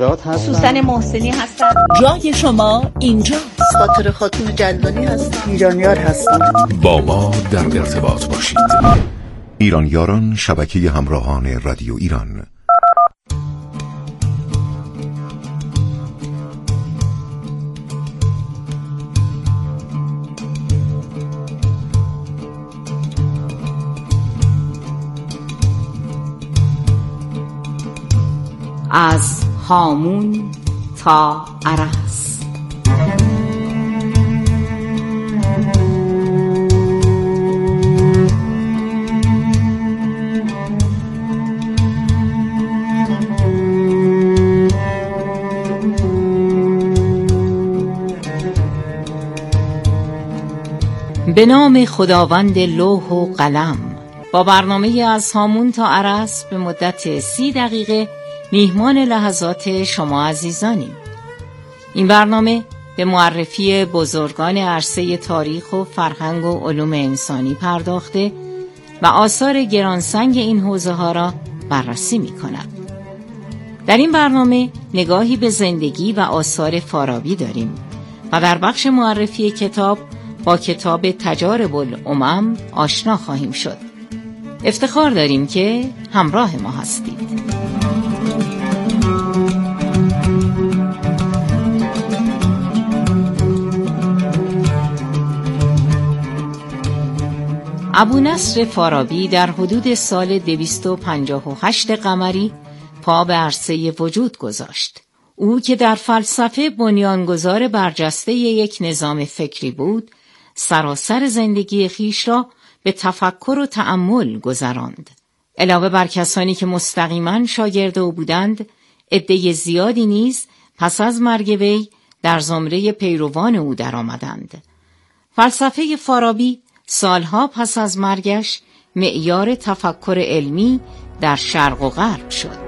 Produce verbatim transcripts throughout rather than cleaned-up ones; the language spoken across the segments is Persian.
هستم. سوسن محسنی هستم. جای شما اینجاست. خاطر خاتون جلانی هستم. ایرانیار هستم. با ما در ارتباط باشید. ایرانیاران، شبکه همراهان رادیو ایران. از هامون تا ارس. به نام خداوند لوح و قلم. با برنامه از هامون تا ارس به مدت سی دقیقه میهمان لحظات شما عزیزانیم. این برنامه به معرفی بزرگان عرصه تاریخ و فرهنگ و علوم انسانی پرداخته و آثار گرانسنگ این حوزه ها را بررسی می کند. در این برنامه نگاهی به زندگی و آثار فارابی داریم و در بخش معرفی کتاب با کتاب تجارب الامم آشنا خواهیم شد. افتخار داریم که همراه ما هستید. ابونصر فارابی در حدود سال دویست و پنجاه و هشت قمری پا به عرصه وجود گذاشت. او که در فلسفه بنیانگذار برجسته یک نظام فکری بود، سراسر زندگی خیش را به تفکر و تأمل گذراند. علاوه بر کسانی که مستقیما شاگرد او بودند، عده زیادی نیز پس از مرگ وی در زمره پیروان او درآمدند. فلسفه فارابی سالها پس از مرگش معیار تفکر علمی در شرق و غرب شد.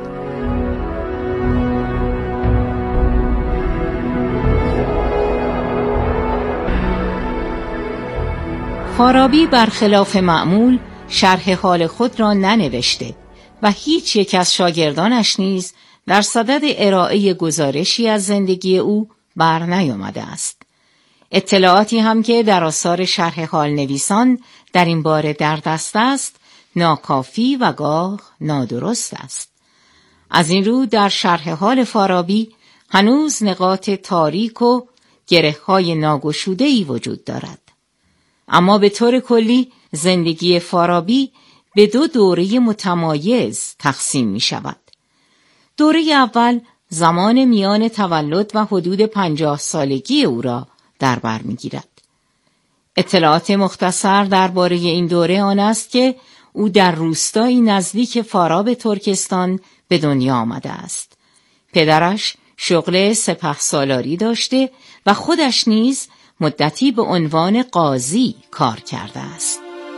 فارابی برخلاف معمول شرح حال خود را ننوشته و هیچ یک از شاگردانش نیز در صدد ارائه گزارشی از زندگی او بر نیامده است. اطلاعاتی هم که در آثار شرح حال نویسان در این باره در دست است، ناکافی و گاه نادرست است. از این رو در شرح حال فارابی هنوز نقاط تاریک و گره‌های ناگشوده‌ای وجود دارد. اما به طور کلی زندگی فارابی به دو دوره متمایز تقسیم می شود. دوره اول زمان میان تولد و حدود پنجاه سالگی او را در بر می گیرد. اطلاعات مختصر درباره این دوره آن است که او در روستایی نزدیک فاراب ترکستان به دنیا آمده است. پدرش شغل سپهسالاری داشته و خودش نیز مدتی به عنوان قاضی کار کرده است.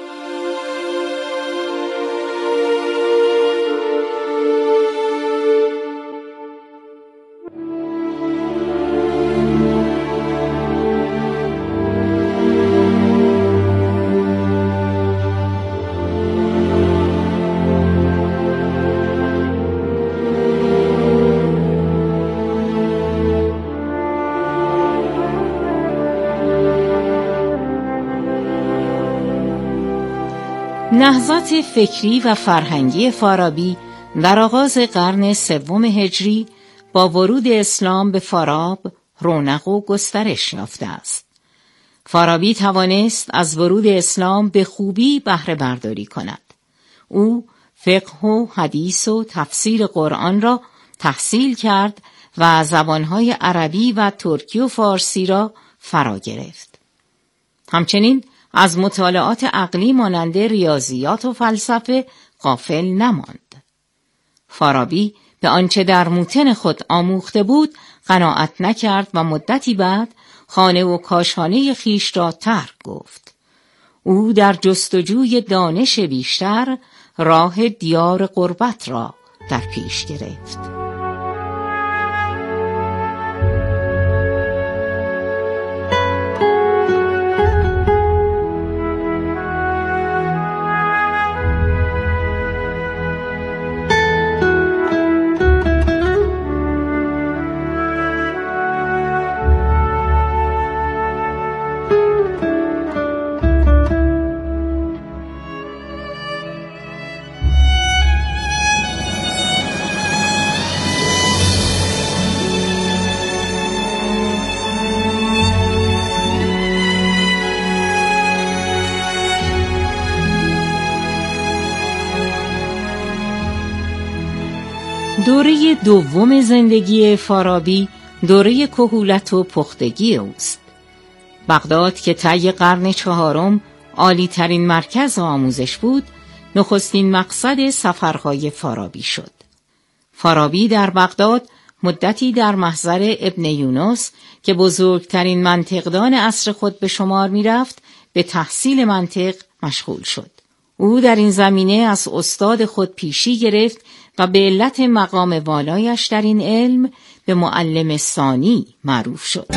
نهضت فکری و فرهنگی فارابی در آغاز قرن سوم هجری با ورود اسلام به فاراب رونق و گسترش یافته است. فارابی توانست از ورود اسلام به خوبی بهره برداری کند. او فقه و حدیث و تفسیر قرآن را تحصیل کرد و زبانهای عربی و ترکی و فارسی را فرا گرفت. همچنین از مطالعات عقلی مانند ریاضیات و فلسفه غافل نماند. فارابی به آنچه در موطن خود آموخته بود قناعت نکرد و مدتی بعد خانه و کاشانه خیش را ترک گفت. او در جستجوی دانش بیشتر راه دیار غربت را در پیش گرفت. دوره دوم زندگی فارابی دوره کهولت و پختگی اوست. بغداد که طی قرن چهارم عالی ترین مرکز آموزش بود، نخستین مقصد سفرهای فارابی شد. فارابی در بغداد مدتی در محضر ابن یونس که بزرگترین منطقدان عصر خود به شمار می رفت، به تحصیل منطق مشغول شد. او در این زمینه از استاد خود پیشی گرفت و به علت مقام والایش در این علم به معلم ثانی معروف شد.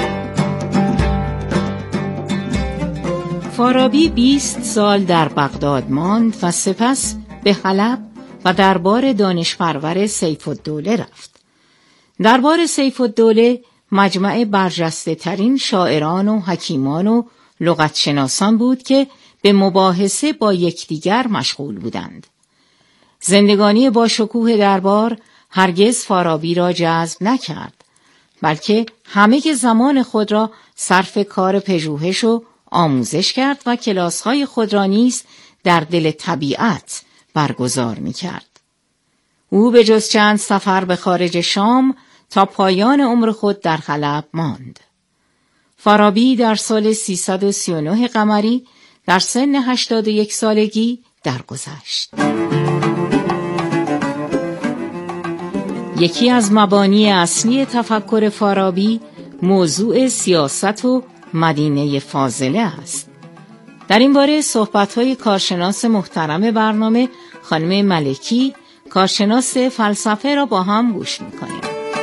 فارابی بیست سال در بغداد ماند و سپس به حلب و دربار دانشپرور سیف الدوله رفت. دربار سیف الدوله مجمع برجسته ترین شاعران و حکیمان و لغتشناسان بود که به مباحثه با یکدیگر مشغول بودند. زندگانی با شکوه دربار هرگز فارابی را جذب نکرد، بلکه همه زمان خود را صرف کار پژوهش و آموزش کرد و کلاس‌های خود را نیز در دل طبیعت برگزار می‌کرد. او به جز چند سفر به خارج شام تا پایان عمر خود در حلب ماند. فارابی در سال سیصد و سی و نه قمری در سن هشتاد و یک سالگی درگذشت. یکی از مبانی اصلی تفکر فارابی موضوع سیاست و مدینه فاضله است. در این باره صحبت‌های کارشناس محترم برنامه خانم ملکی، کارشناس فلسفه را با هم گوش می‌کنیم.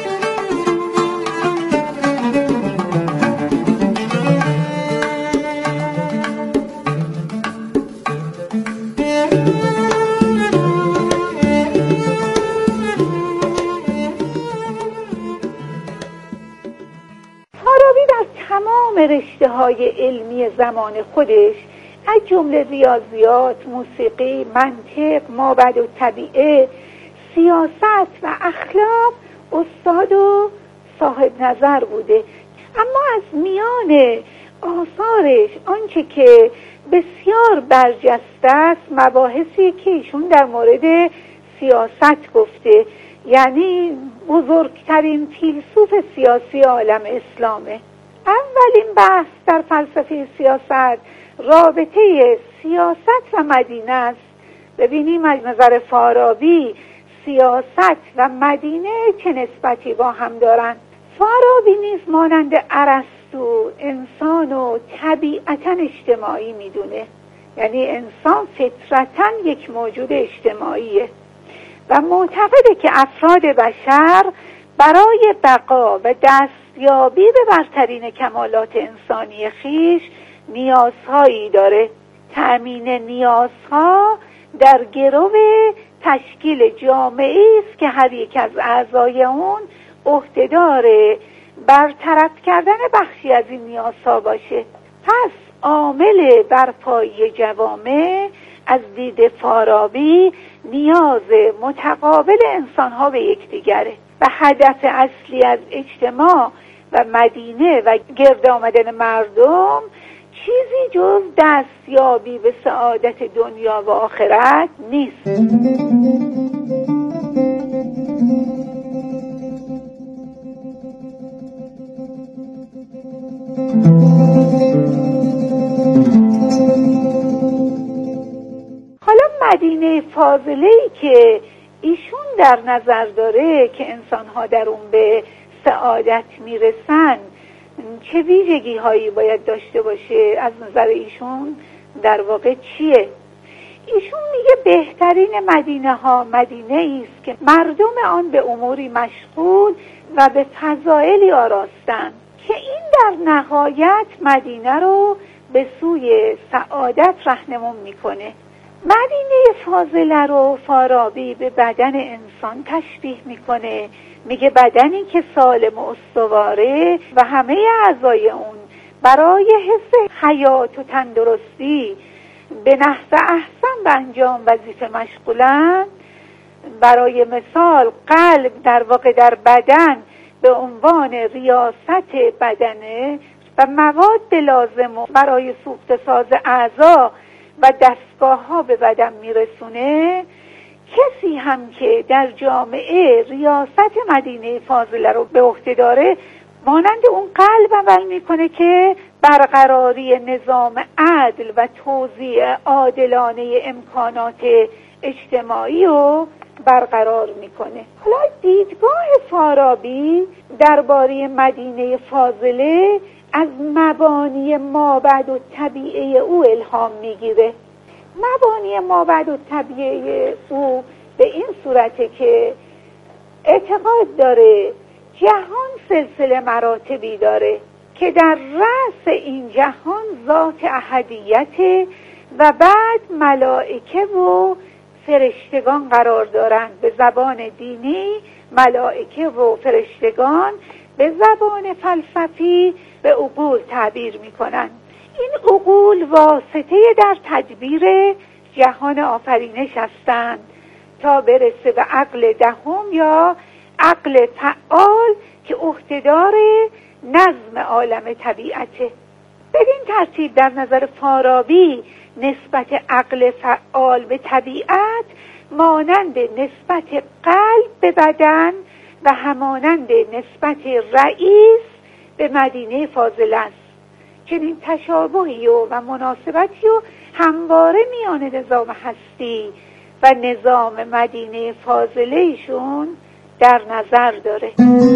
رشته های علمی زمان خودش از جمله ریاضیات، موسیقی، منطق، مابعد الطبیعه، سیاست و اخلاق استاد و صاحب نظر بوده. اما از میان آثارش آنچه که بسیار برجسته است مباحثی که ایشون در مورد سیاست گفته، یعنی بزرگترین فیلسوف سیاسی عالم اسلامه. اولین بحث در فلسفه سیاست رابطه سیاست و مدینه است. ببینیم از نظر فارابی سیاست و مدینه چه نسبتی با هم دارند. فارابی نیز مانند ارسطو انسان و طبیعتاً اجتماعی میدونه، یعنی انسان فطرتاً یک موجود اجتماعیه و معتقده که افراد بشر برای بقا و دستیابی به برترین کمالات انسانی خیش نیازهایی داره. تأمین نیازها در گرو تشکیل جامعه‌ای است که هر یک از اعضای اون عهده‌دار برطرف کردن بخشی از این نیازها باشه. پس عامل برپایی جوامع از دید فارابی نیاز متقابل انسان‌ها به یکدیگره و هدف اصلی از اجتماع و مدینه و گرد آمدن مردم چیزی جز دستیابی به سعادت دنیا و آخرت نیست. حالا مدینه فاضله‌ای که ایشون در نظر داره که انسان‌ها در اون به سعادت میرسن چه ویژگی هایی باید داشته باشه؟ از نظر ایشون در واقع چیه؟ ایشون میگه بهترین مدینه ها مدینه ایست که مردم آن به اموری مشغول و به فضائلی آراستن که این در نهایت مدینه رو به سوی سعادت راهنمون میکنه. مدینه فاضله رو فارابی به بدن انسان تشبیه میکنه، میگه بدنی که سالم و استواره و همه اعضای اون برای حفظ حیات و تندرستی به نحو احسن به انجام وظیفه مشغولن. برای مثال قلب در واقع در بدن به عنوان ریاست بدنه و مواد لازم برای سوخت ساز اعضا و دستگاه ها به بدن میرسونه. کسی هم که در جامعه ریاست مدینه فاضله رو به عهده داره مانند اون قلب عمل میکنه که برقراری نظام عدل و توزیع عادلانه امکانات اجتماعی رو برقرار میکنه. حالا دیدگاه فارابی درباره مدینه فاضله از مبانی مابعد الطبیعه او الهام میگیره. مبانی مابعد الطبیعه او به این صورته که اعتقاد داره جهان سلسله مراتبی داره که در رأس این جهان ذات احدیت و بعد ملائکه و فرشتگان قرار دارند. به زبان دینی ملائکه و فرشتگان، به زبان فلسفی به عقول تعبیر میکنند. این عقول واسطه در تدبیر جهان آفرینش هستند تا برسه به عقل دهم یا عقل فعال که عهده‌دار نظم عالم طبیعته. بدین ترتیب در نظر فارابی نسبت عقل فعال به طبیعت مانند نسبت قلب به بدن و همانند نسبت رئیس به مدینه فاضله است. چنین تشابهی و, و مناسبتی و همواره میان نظام هستی و نظام مدینه فاضله ایشون در نظر داره.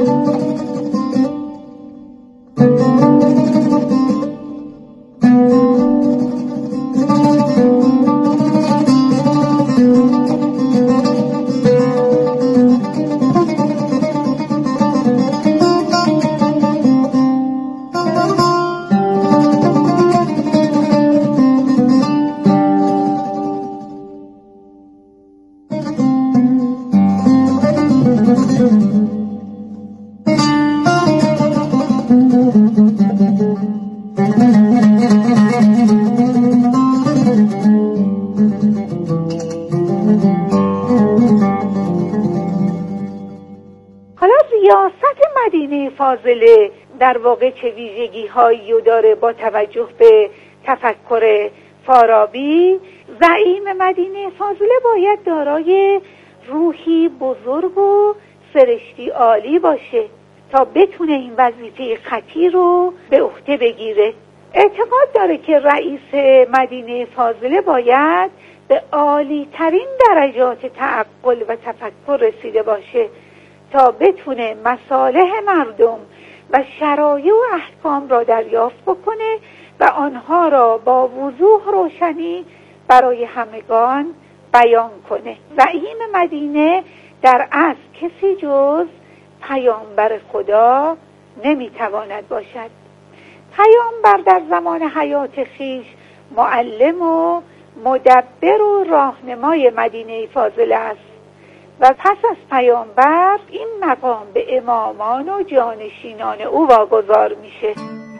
فاضله در واقع چه ویژگی هایی داره با توجه به تفکر فارابی؟ زعیم مدینه فاضله باید دارای روحی بزرگ و سرشتی عالی باشه تا بتونه این وظیفه خطیر رو به عهده بگیره. اعتقاد داره که رئیس مدینه فاضله باید به عالی ترین درجات تعقل و تفکر رسیده باشه تا بتونه مصالح مردم و شرایع و احکام را دریافت بکنه و آنها را با وضوح روشنی برای همگان بیان کنه. زعیم مدینه در اصل کسی جز پیامبر خدا نمیتواند باشد. پیامبر در زمان حیات خیش معلم و مدبر و راهنمای مدینه فاضله است و پس از پیامبر این مقام به امامان و جانشینان او واگذار میشه.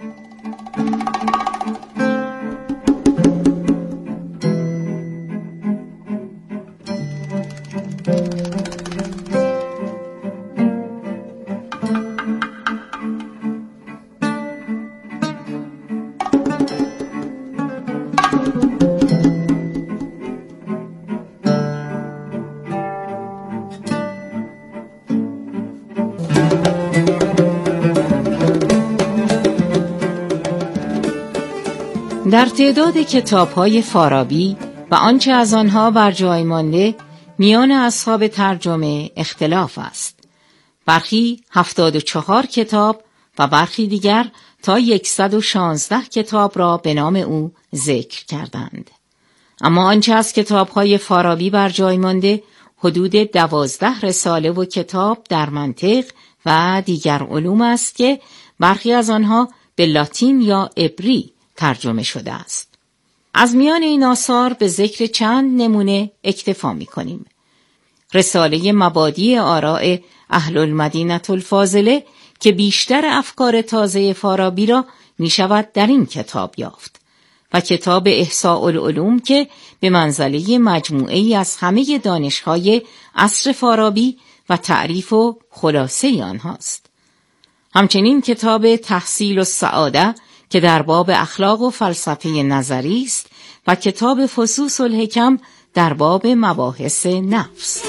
در تعداد کتاب‌های فارابی و آنچه از آنها بر جای مانده میان اصحاب ترجمه اختلاف است. برخی هفتاد و چهار کتاب و برخی دیگر تا صد و شانزده کتاب را به نام او ذکر کردند. اما آنچه از کتاب‌های فارابی بر جای مانده حدود دوازده رساله و کتاب در منطق و دیگر علوم است که برخی از آنها به لاتین یا عبری ترجمه شده است. از میان این آثار به ذکر چند نمونه اکتفا می کنیم. رساله مبادی آراء اهل المدینة الفاضله که بیشتر افکار تازه فارابی را می شود در این کتاب یافت و کتاب احصاء العلوم که به منزله مجموعه ای از همه دانش‌های عصر فارابی و تعریف و خلاصه آنهاست. همچنین کتاب تحصیل السعاده که در باب اخلاق و فلسفه نظری است و کتاب فصوص الحکم در باب مباحث نفس.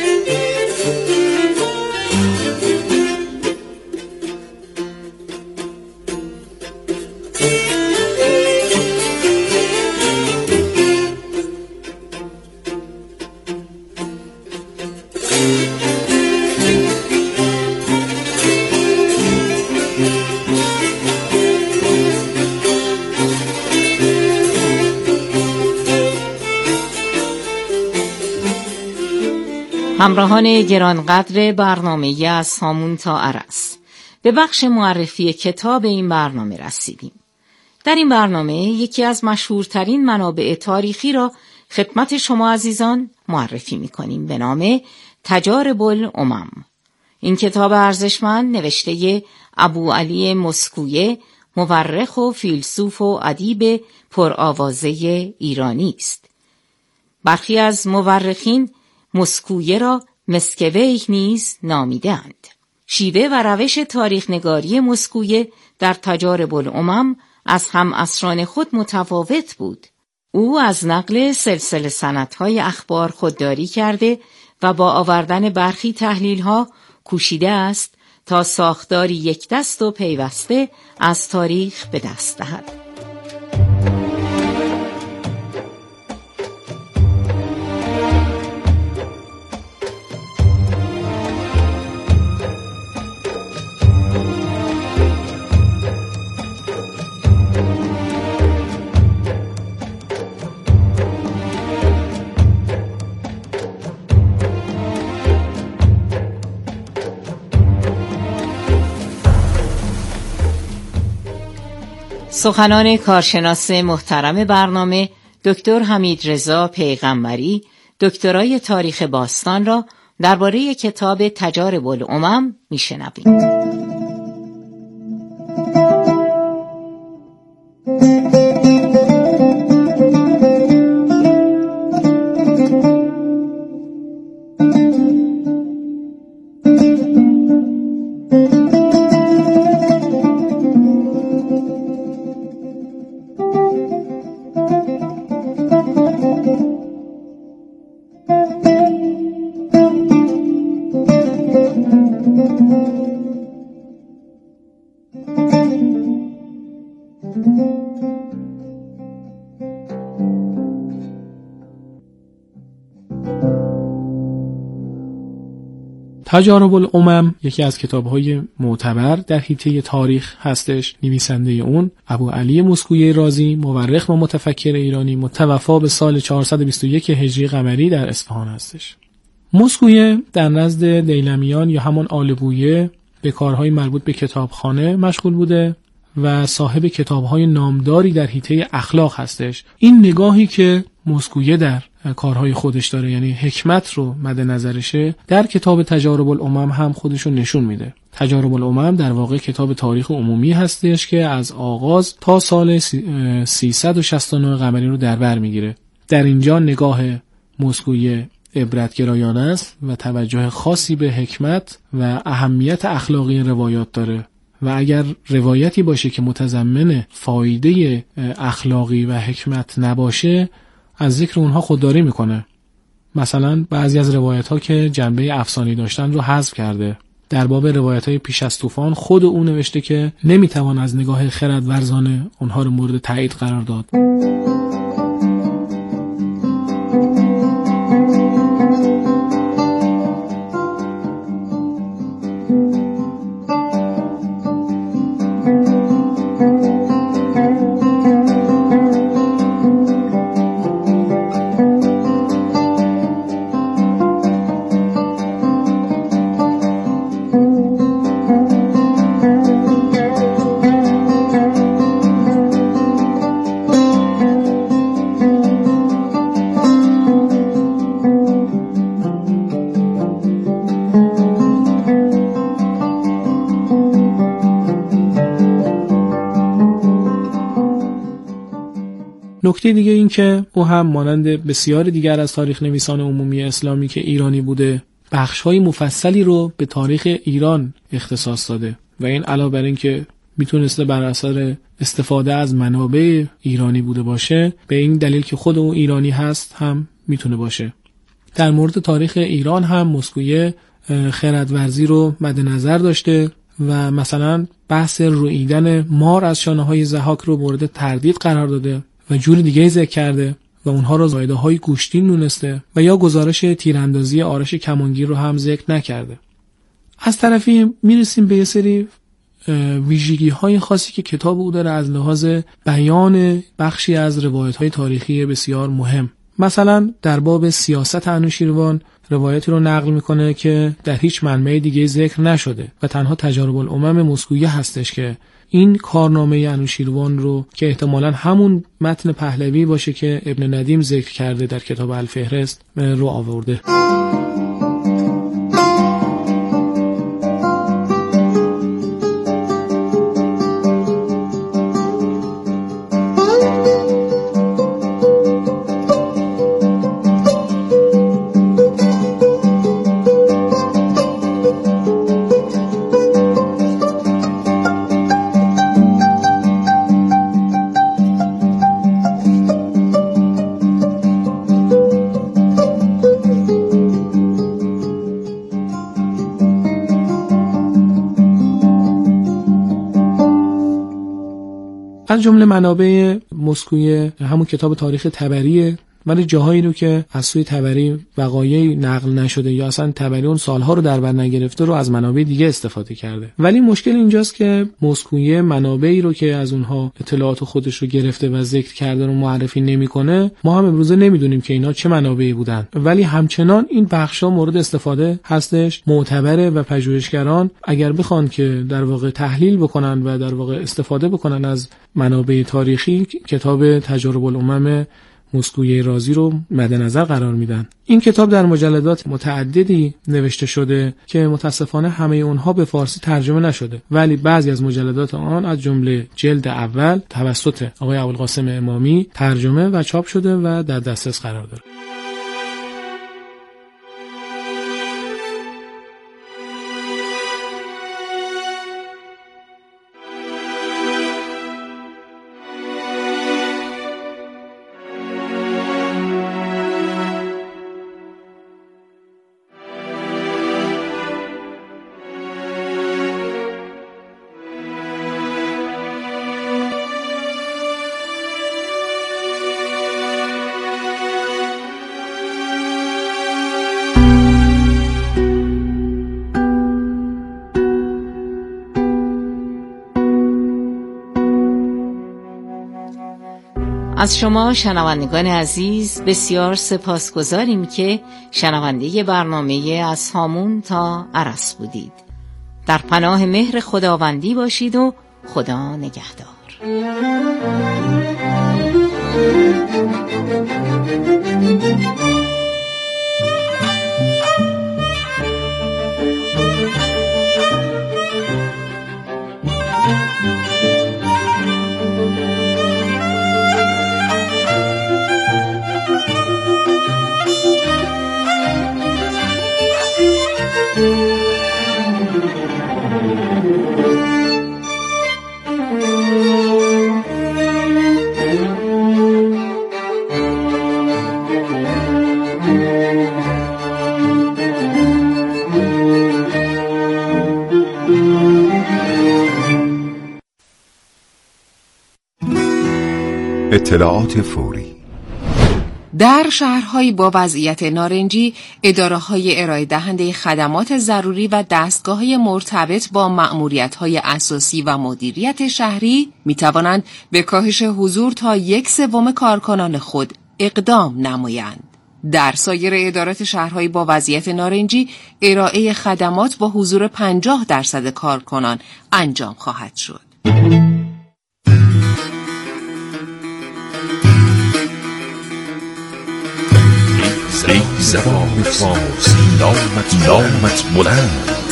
همراهان گرانقدر برنامه از هامون تا عرس، به بخش معرفی کتاب این برنامه رسیدیم. در این برنامه یکی از مشهورترین منابع تاریخی را خدمت شما عزیزان معرفی می‌کنیم به نام تجارب الامم. این کتاب ارزشمند نوشته ابوعلی مسکویه، مورخ و فیلسوف و ادیب پرآوازه ایرانی است. برخی از مورخین مسکویه را مسکویه نیز نامیدند. شیوه و روش تاریخ نگاری مسکویه در تجارب الامم از هم عصران خود متفاوت بود. او از نقل سلسله سندهای اخبار خودداری کرده و با آوردن برخی تحلیل‌ها کوشیده است تا ساختاری یک دست و پیوسته از تاریخ به دست دهد. سخنان کارشناس محترم برنامه دکتر حمیدرضا پیغمبری، دکترای تاریخ باستان را درباره کتاب تجارب الامم میشنویم. تجارب الامم یکی از کتاب‌های معتبر در حیطه تاریخ هستش. نویسنده اون ابوعلی مسکویه رازی، مورخ و متفکر ایرانی، متوفا به سال چهارصد و بیست و یک هجری قمری در اصفهان هستش. مسکویه در نزد دیلمیان یا همان آل بویه به کارهای مربوط به کتابخانه مشغول بوده و صاحب کتاب‌های نامداری در حیطه اخلاق هستش. این نگاهی که مسکویه در کارهای خودش داره، یعنی حکمت رو مد نظرشه، در کتاب تجارب الامم هم خودشو نشون میده. تجارب الامم در واقع کتاب تاریخ عمومی هستش که از آغاز تا سال سیصد و شصت و نه قمری رو در بر میگیره. در اینجا نگاه مسکویه عبرتگرایانه است و توجه خاصی به حکمت و اهمیت اخلاقی روایات داره و اگر روایتی باشه که متضمن فایده اخلاقی و حکمت نباشه از ذکر اونها خودداری میکنه. مثلا بعضی از روایت ها که جنبه افسانه‌ای داشتن رو حذف کرده. در باب روایت های پیش از طوفان خود او نوشته که نمیتوان از نگاه خردورزانه اونها رو مورد تایید قرار داد. نکته دیگه این که او هم مانند بسیار دیگر از تاریخ نویسان عمومی اسلامی که ایرانی بوده بخش‌های مفصلی رو به تاریخ ایران اختصاص داده و این علاوه بر این که میتونسته بر اثر استفاده از منابع ایرانی بوده باشه، به این دلیل که خود او ایرانی هست هم میتونه باشه. در مورد تاریخ ایران هم مسکویه خردورزی رو مد نظر داشته و مثلا بحث روییدن مار از شانه‌های ضحاک رو مورد تردید قرار داده و جور دیگه ذکر کرده و اونها رو زایده‌های گوشتین دونسته و یا گزارش تیراندازی آرش کمانگیر رو هم ذکر نکرده. از طرفی میرسیم به یه سری ویژگی‌های خاصی که کتاب او داره از لحاظ بیان بخشی از روایت‌های تاریخی بسیار مهم. مثلا در باب سیاست انوشیروان روایتی رو نقل میکنه که در هیچ منبع دیگه ذکر نشده و تنها تجارب الامم مسکویه هستش که این کارنامه انوشیروان رو که احتمالاً همون متن پهلوی باشه که ابن ندیم ذکر کرده در کتاب الفهرست رو آورده. از جمله منابع مسکویه همون کتاب تاریخ طبریه، ولی جاهایی رو که از سوی طبری وقایعی نقل نشده یا اصلا طبری اون سالها رو در بر نگرفته رو از منابع دیگه استفاده کرده. ولی مشکل اینجاست که مسکویه منابعی رو که از اونها اطلاعات خودش رو گرفته و ذکر کرده رو معرفی نمیکنه. ما هم امروزه نمیدونیم که اینا چه منابعی بودن، ولی همچنان این بخشا مورد استفاده هستش، معتبره و پژوهشگران اگر بخوان که در واقع تحلیل بکنن و در واقع استفاده بکنن از منابع تاریخی، کتاب تجارب الامم مسکویه رازی رو مد نظر قرار میدن. این کتاب در مجلدات متعددی نوشته شده که متاسفانه همه اونها به فارسی ترجمه نشده، ولی بعضی از مجلدات آن از جمله جلد اول توسط آقای ابوالقاسم امامی ترجمه و چاپ شده و در دسترس قرار داره. از شما شنوندگان عزیز بسیار سپاسگزاریم که شنونده برنامه از هامون تا عرس بودید. در پناه مهر خداوندی باشید و خدا نگهدار. اطلاعات فوری. در شهرهایی با وضعیت نارنجی، اداره‌های ارائه دهنده خدمات ضروری و دستگاه‌های مرتبط با مأموریت‌های اساسی و مدیریت شهری می‌توانند به کاهش حضور تا یک سوم کارکنان خود اقدام نمایند. در سایر ادارات شهرهایی با وضعیت نارنجی، ارائه خدمات با حضور پنجاه درصد کارکنان انجام خواهد شد. ای زبان فارسی نامت نامت بلند،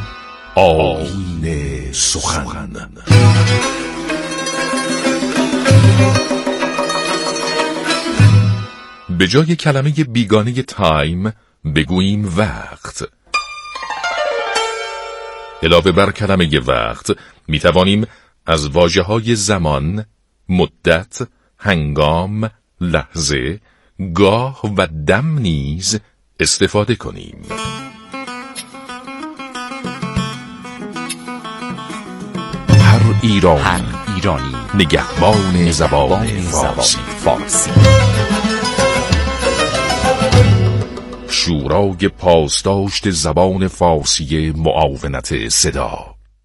آیین سخن. به جای کلمه بیگانه تایم بگوییم وقت. علاوه بر کلمه وقت می توانیم از واژه‌های زمان، مدت، هنگام، لحظه، گاه و دم نیز استفاده کنیم. هر ایرانی, هر ایرانی نگهبان, نگهبان زبان, زبان فارسی. فارسی شورای پاسداشت زبان فارسی معاونت صدا.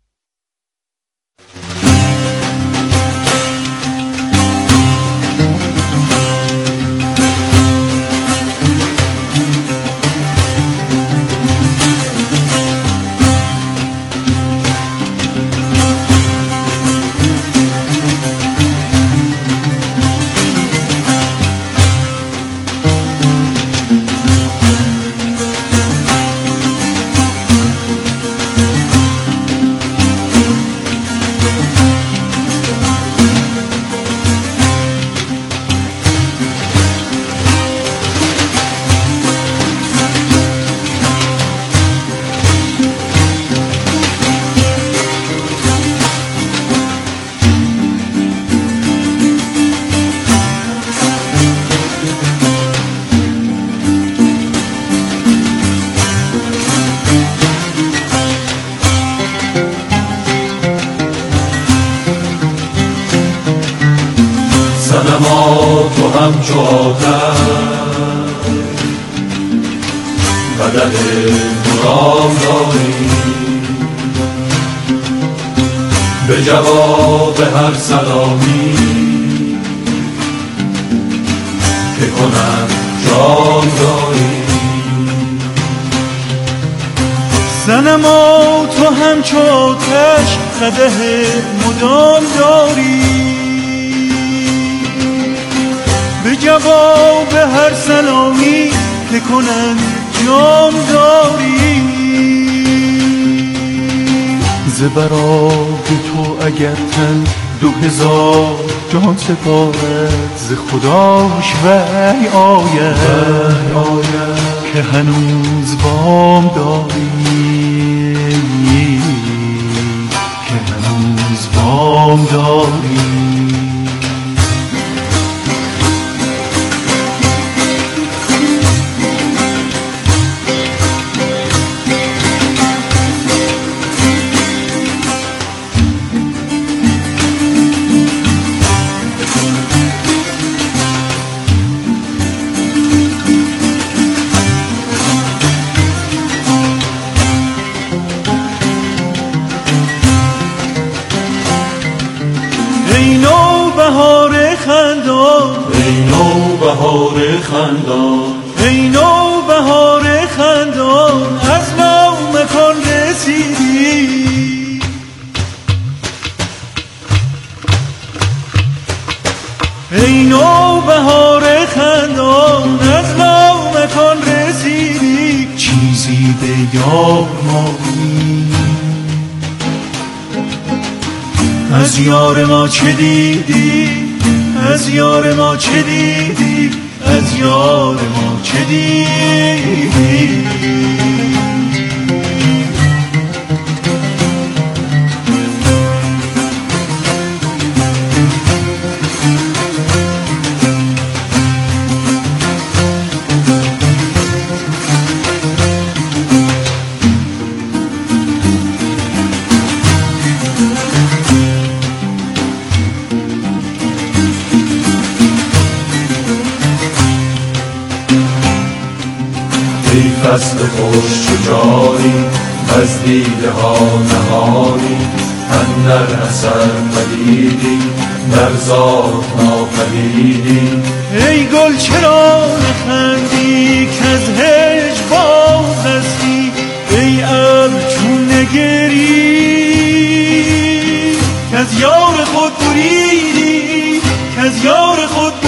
صنما تو همچو آتش بدن مرام داری، به جواب هر سلامی که کنم جام داری. صنما تو همچو آتش قدح مدام داری، به جواب هر سلامی که کنن جام داری. ز برای تو اگر تن دو هزار جان سپارد، ز خداش وحی آید که هنوز وام داری، که هنوز وام داری. بهار خندان، ای نو بهار خندان، از نو مکان رسیدی. ای نو بهار خندان، از نو مکان رسیدی. چیزی به یاد مانی، از یار ما چه دیدی، از یار ما چه دیدی، از یار ما چه دیدی. فصل خوش چجاری، از دیده ها نهانی، اندر اثر پدیدی، در ذات ناپدیدی. ای گل چرا نخندی که از هجر باز هستی، ای ابر چون نگری که از یار خود بریدی، که از یار خود